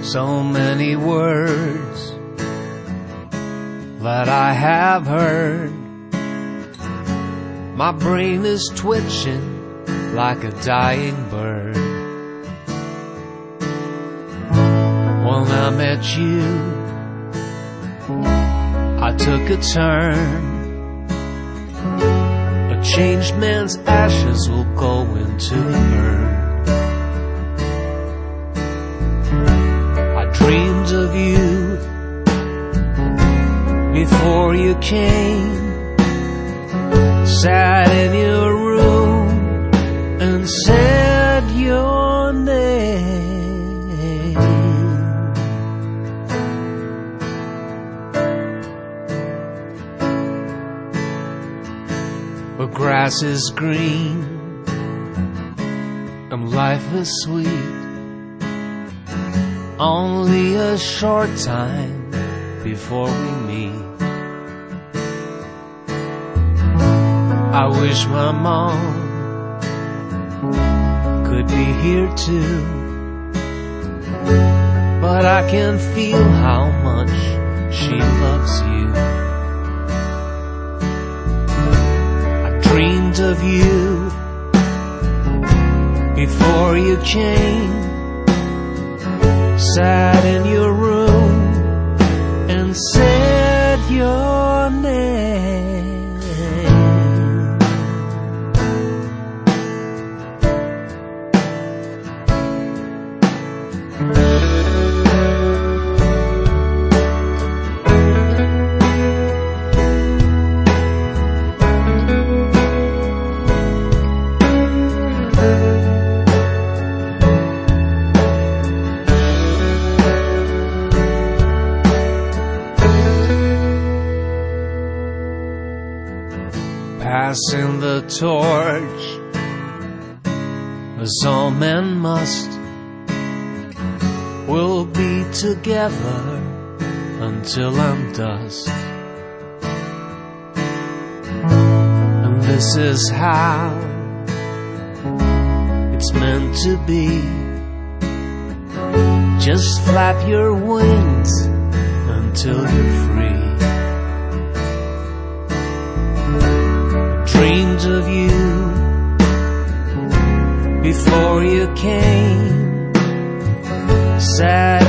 So many words that I have heard. My brain is twitching like a dying bird. When I met you, I took a turn. A changed man's ashes will go into the urn. I dreamed of you before you came. Sat in your room and said your name. The grass is green and life is sweet. Only a short time before we meet. I wish my mom could be here too, but I can feel how much she loves you. I dreamed of you before you came. Sat in your room and said your name. Passing the torch, as all men must. We'll be together until I'm dust. And this is how it's meant to be. Just flap your wings until you're free. Dreamed of you before you came. Sad